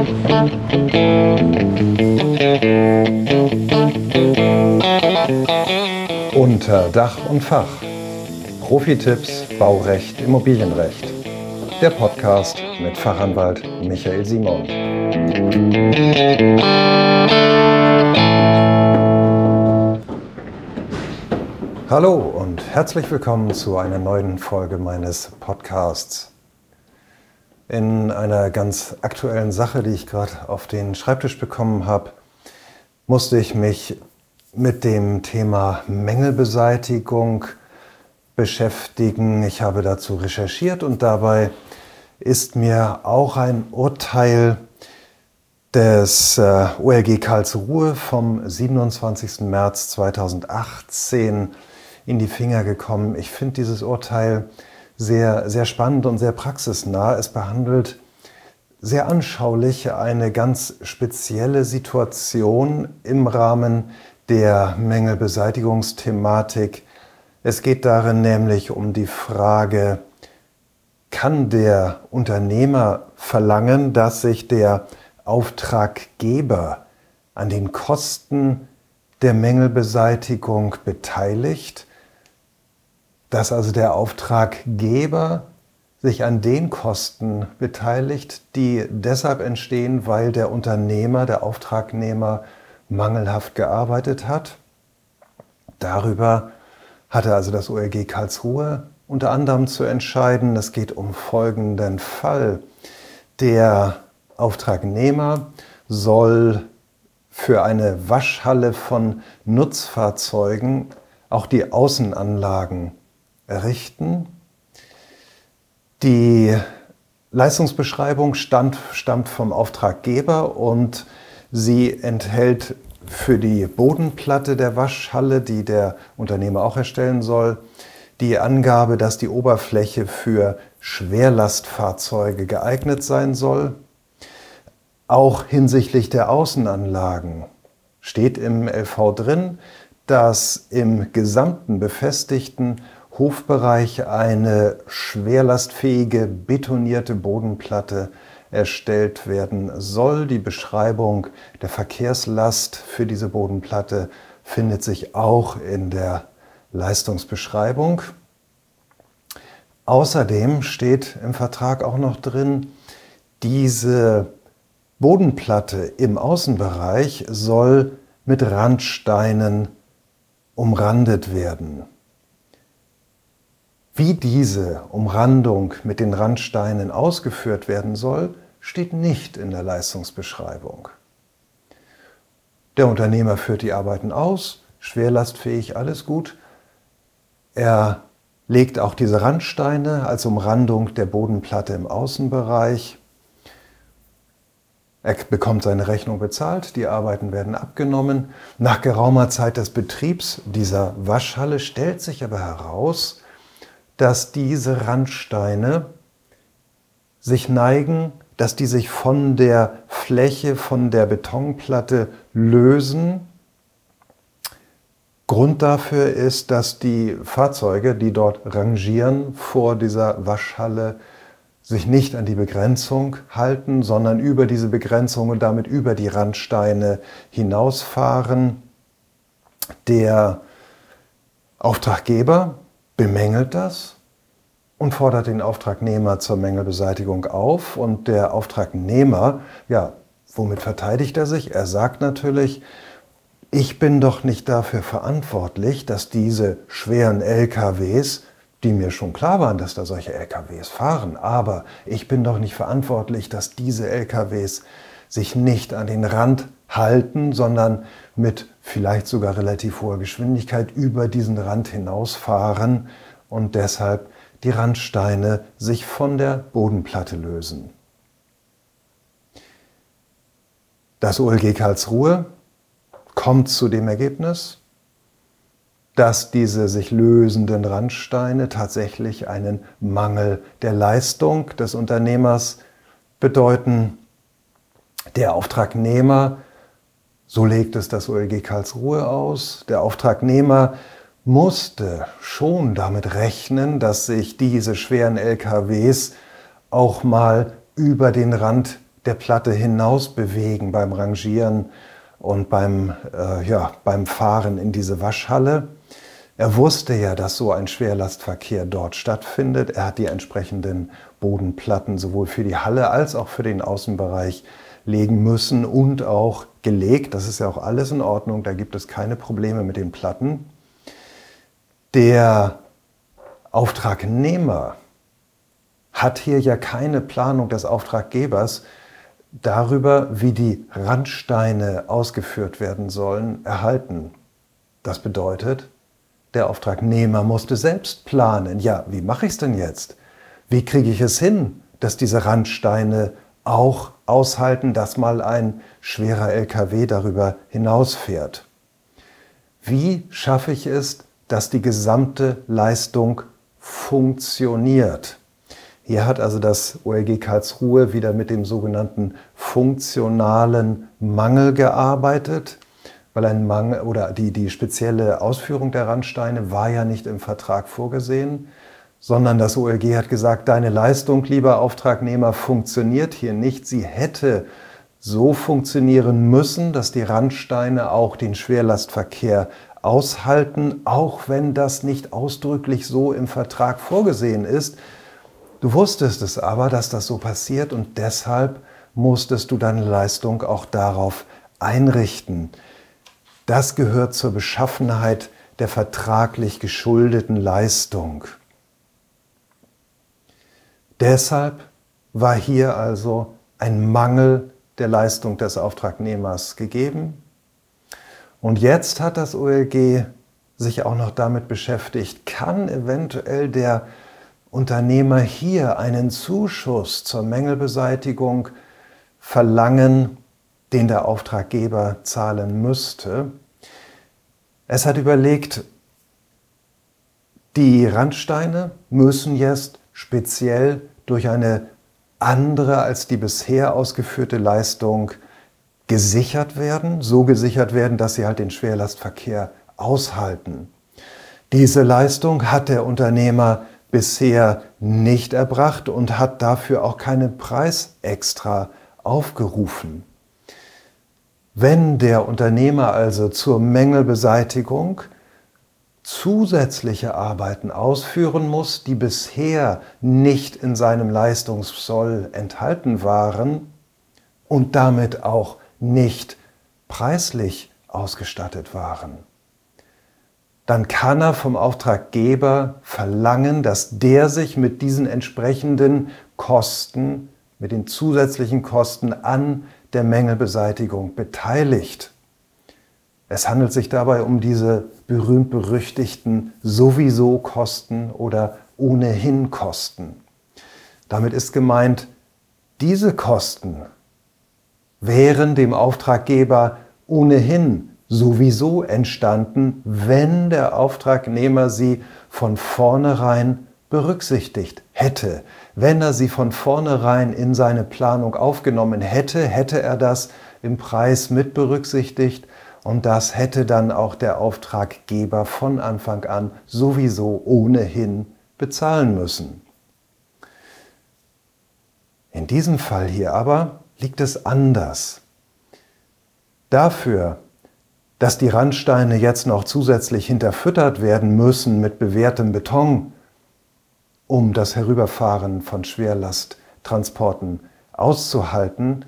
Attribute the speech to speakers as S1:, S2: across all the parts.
S1: Unter Dach und Fach. Profi-Tipps, Baurecht, Immobilienrecht. Der Podcast mit Fachanwalt Michael Simon. Hallo und herzlich willkommen zu einer neuen Folge meines Podcasts. In einer ganz aktuellen Sache, die ich gerade auf den Schreibtisch bekommen habe, musste ich mich mit dem Thema Mängelbeseitigung beschäftigen. Ich habe dazu recherchiert und dabei ist mir auch ein Urteil des OLG Karlsruhe vom 27. März 2018 in die Finger gekommen. Ich finde dieses Urteil sehr, sehr spannend und sehr praxisnah. Es behandelt sehr anschaulich eine ganz spezielle Situation im Rahmen der Mängelbeseitigungsthematik. Es geht darin nämlich um die Frage, kann der Unternehmer verlangen, dass sich der Auftraggeber an den Kosten der Mängelbeseitigung beteiligt, dass also der Auftraggeber sich an den Kosten beteiligt, die deshalb entstehen, weil der Unternehmer, der Auftragnehmer mangelhaft gearbeitet hat. Darüber hatte also das OLG Karlsruhe unter anderem zu entscheiden. Es geht um folgenden Fall. Der Auftragnehmer soll für eine Waschhalle von Nutzfahrzeugen auch die Außenanlagen errichten. Die Leistungsbeschreibung stammt vom Auftraggeber und sie enthält für die Bodenplatte der Waschhalle, die der Unternehmer auch erstellen soll, die Angabe, dass die Oberfläche für Schwerlastfahrzeuge geeignet sein soll. Auch hinsichtlich der Außenanlagen steht im LV drin, dass im gesamten befestigten Hofbereich eine schwerlastfähige betonierte Bodenplatte erstellt werden soll. Die Beschreibung der Verkehrslast für diese Bodenplatte findet sich auch in der Leistungsbeschreibung. Außerdem steht im Vertrag auch noch drin, diese Bodenplatte im Außenbereich soll mit Randsteinen umrandet werden. Wie diese Umrandung mit den Randsteinen ausgeführt werden soll, steht nicht in der Leistungsbeschreibung. Der Unternehmer führt die Arbeiten aus, schwerlastfähig, alles gut. Er legt auch diese Randsteine als Umrandung der Bodenplatte im Außenbereich. Er bekommt seine Rechnung bezahlt, die Arbeiten werden abgenommen. Nach geraumer Zeit des Betriebs dieser Waschhalle stellt sich aber heraus, dass diese Randsteine sich neigen, dass die sich von der Fläche, von der Betonplatte lösen. Grund dafür ist, dass die Fahrzeuge, die dort rangieren vor dieser Waschhalle, sich nicht an die Begrenzung halten, sondern über diese Begrenzung und damit über die Randsteine hinausfahren. Der Auftraggeber bemängelt das und fordert den Auftragnehmer zur Mängelbeseitigung auf. Und der Auftragnehmer, ja, womit verteidigt er sich? Er sagt natürlich, ich bin doch nicht dafür verantwortlich, dass diese schweren LKWs, die mir schon klar waren, dass da solche LKWs fahren, aber ich bin doch nicht verantwortlich, dass diese LKWs sich nicht an den Rand halten, sondern mit vielleicht sogar relativ hoher Geschwindigkeit über diesen Rand hinausfahren und deshalb die Randsteine sich von der Bodenplatte lösen. Das OLG Karlsruhe kommt zu dem Ergebnis, dass diese sich lösenden Randsteine tatsächlich einen Mangel der Leistung des Unternehmers bedeuten. Der Auftragnehmer, so legt es das OLG Karlsruhe aus, der Auftragnehmer musste schon damit rechnen, dass sich diese schweren LKWs auch mal über den Rand der Platte hinaus bewegen beim Rangieren und beim Fahren in diese Waschhalle. Er wusste ja, dass so ein Schwerlastverkehr dort stattfindet. Er hat die entsprechenden Bodenplatten sowohl für die Halle als auch für den Außenbereich legen müssen und auch gelegt. Das ist ja auch alles in Ordnung, da gibt es keine Probleme mit den Platten. Der Auftragnehmer hat hier ja keine Planung des Auftraggebers darüber, wie die Randsteine ausgeführt werden sollen, erhalten. Das bedeutet, der Auftragnehmer musste selbst planen. Ja, wie mache ich es denn jetzt? Wie kriege ich es hin, dass diese Randsteine auch aushalten, dass mal ein schwerer LKW darüber hinausfährt? Wie schaffe ich es, dass die gesamte Leistung funktioniert? Hier hat also das OLG Karlsruhe wieder mit dem sogenannten funktionalen Mangel gearbeitet, weil ein Mangel oder die spezielle Ausführung der Randsteine war ja nicht im Vertrag vorgesehen, sondern das OLG hat gesagt, deine Leistung, lieber Auftragnehmer, funktioniert hier nicht. Sie hätte so funktionieren müssen, dass die Randsteine auch den Schwerlastverkehr aushalten, auch wenn das nicht ausdrücklich so im Vertrag vorgesehen ist. Du wusstest es aber, dass das so passiert und deshalb musstest du deine Leistung auch darauf einrichten. Das gehört zur Beschaffenheit der vertraglich geschuldeten Leistung. Deshalb war hier also ein Mangel der Leistung des Auftragnehmers gegeben. Und jetzt hat das OLG sich auch noch damit beschäftigt, kann eventuell der Unternehmer hier einen Zuschuss zur Mängelbeseitigung verlangen, den der Auftraggeber zahlen müsste. Es hat überlegt, die Randsteine müssen jetzt speziell durch eine andere als die bisher ausgeführte Leistung gesichert werden, so gesichert werden, dass sie halt den Schwerlastverkehr aushalten. Diese Leistung hat der Unternehmer bisher nicht erbracht und hat dafür auch keinen Preis extra aufgerufen. Wenn der Unternehmer also zur Mängelbeseitigung zusätzliche Arbeiten ausführen muss, die bisher nicht in seinem Leistungssoll enthalten waren und damit auch nicht preislich ausgestattet waren, dann kann er vom Auftraggeber verlangen, dass der sich mit diesen entsprechenden Kosten, mit den zusätzlichen Kosten an der Mängelbeseitigung beteiligt. Es handelt sich dabei um diese berühmt-berüchtigten Sowieso-Kosten oder Ohnehin-Kosten. Damit ist gemeint, diese Kosten wären dem Auftraggeber ohnehin sowieso entstanden, wenn der Auftragnehmer sie von vornherein berücksichtigt hätte. Wenn er sie von vornherein in seine Planung aufgenommen hätte, hätte er das im Preis mit berücksichtigt und das hätte dann auch der Auftraggeber von Anfang an sowieso ohnehin bezahlen müssen. In diesem Fall hier aber liegt es anders. Dafür, dass die Randsteine jetzt noch zusätzlich hinterfüttert werden müssen mit bewehrtem Beton, um das Herüberfahren von Schwerlasttransporten auszuhalten,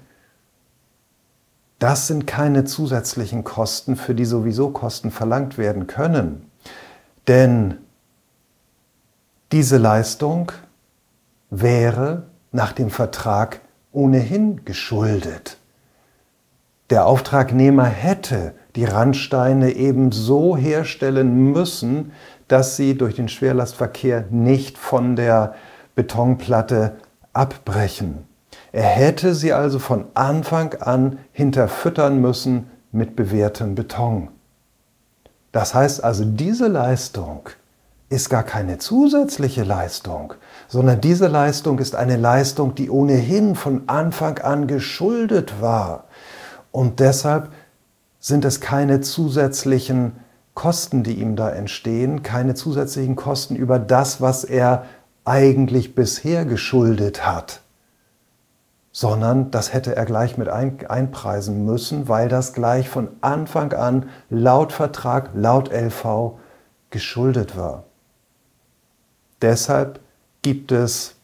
S1: das sind keine zusätzlichen Kosten, für die sowieso Kosten verlangt werden können. Denn diese Leistung wäre nach dem Vertrag ohnehin geschuldet. Der Auftragnehmer hätte die Randsteine eben so herstellen müssen, dass sie durch den Schwerlastverkehr nicht von der Betonplatte abbrechen. Er hätte sie also von Anfang an hinterfüttern müssen mit bewehrtem Beton. Das heißt also, diese Leistung ist gar keine zusätzliche Leistung, sondern diese Leistung ist eine Leistung, die ohnehin von Anfang an geschuldet war. Und deshalb sind es keine zusätzlichen Kosten, die ihm da entstehen, keine zusätzlichen Kosten über das, was er eigentlich bisher geschuldet hat, sondern das hätte er gleich mit einpreisen müssen, weil das gleich von Anfang an laut Vertrag, laut LV geschuldet war. Deshalb gibt es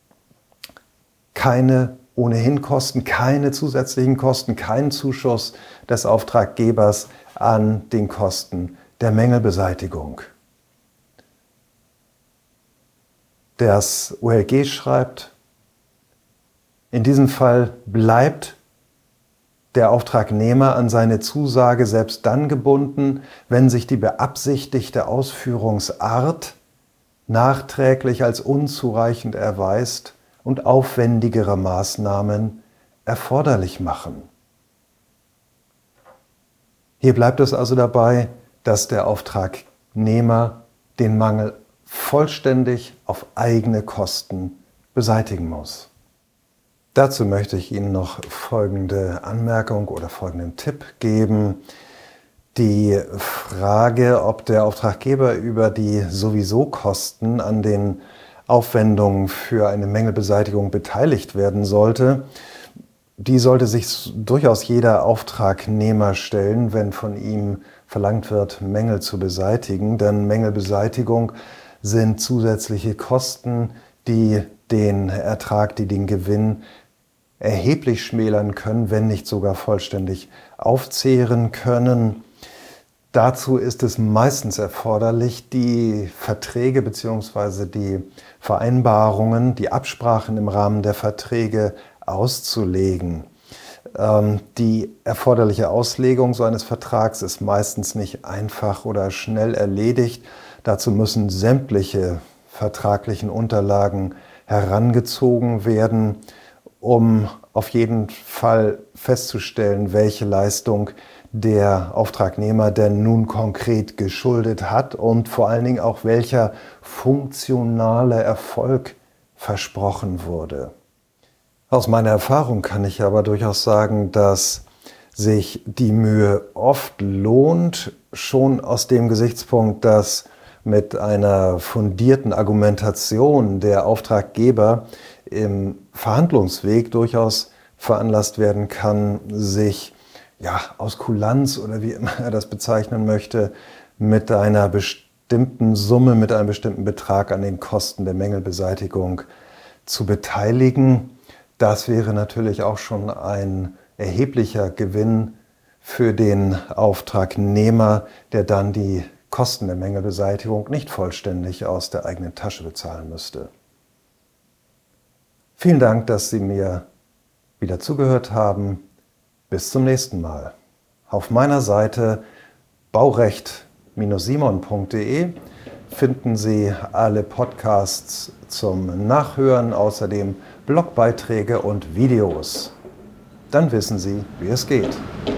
S1: keine ohnehin Kosten, keine zusätzlichen Kosten, keinen Zuschuss des Auftraggebers an den Kosten der Mängelbeseitigung. Das OLG schreibt, in diesem Fall bleibt der Auftragnehmer an seine Zusage selbst dann gebunden, wenn sich die beabsichtigte Ausführungsart nachträglich als unzureichend erweist und aufwendigere Maßnahmen erforderlich machen. Hier bleibt es also dabei, dass der Auftragnehmer den Mangel vollständig auf eigene Kosten beseitigen muss. Dazu möchte ich Ihnen noch folgende Anmerkung oder folgenden Tipp geben. Die Frage, ob der Auftraggeber über die sowieso Kosten an den Aufwendungen für eine Mängelbeseitigung beteiligt werden sollte, die sollte sich durchaus jeder Auftragnehmer stellen, wenn von ihm verlangt wird, Mängel zu beseitigen. Denn Mängelbeseitigung sind zusätzliche Kosten, die den Ertrag, die den Gewinn erheblich schmälern können, wenn nicht sogar vollständig aufzehren können. Dazu ist es meistens erforderlich, die Verträge bzw. die Vereinbarungen, die Absprachen im Rahmen der Verträge auszulegen. Die erforderliche Auslegung so eines Vertrags ist meistens nicht einfach oder schnell erledigt. Dazu müssen sämtliche vertraglichen Unterlagen herangezogen werden, um auf jeden Fall festzustellen, welche Leistung der Auftragnehmer denn nun konkret geschuldet hat und vor allen Dingen auch welcher funktionale Erfolg versprochen wurde. Aus meiner Erfahrung kann ich aber durchaus sagen, dass sich die Mühe oft lohnt, schon aus dem Gesichtspunkt, dass mit einer fundierten Argumentation der Auftraggeber im Verhandlungsweg durchaus veranlasst werden kann, sich aus Kulanz oder wie immer er das bezeichnen möchte, mit einer bestimmten Summe, mit einem bestimmten Betrag an den Kosten der Mängelbeseitigung zu beteiligen. Das wäre natürlich auch schon ein erheblicher Gewinn für den Auftragnehmer, der dann die Kosten der Mängelbeseitigung nicht vollständig aus der eigenen Tasche bezahlen müsste. Vielen Dank, dass Sie mir wieder zugehört haben. Bis zum nächsten Mal. Auf meiner Seite baurecht-simon.de finden Sie alle Podcasts zum Nachhören, außerdem Blogbeiträge und Videos. Dann wissen Sie, wie es geht.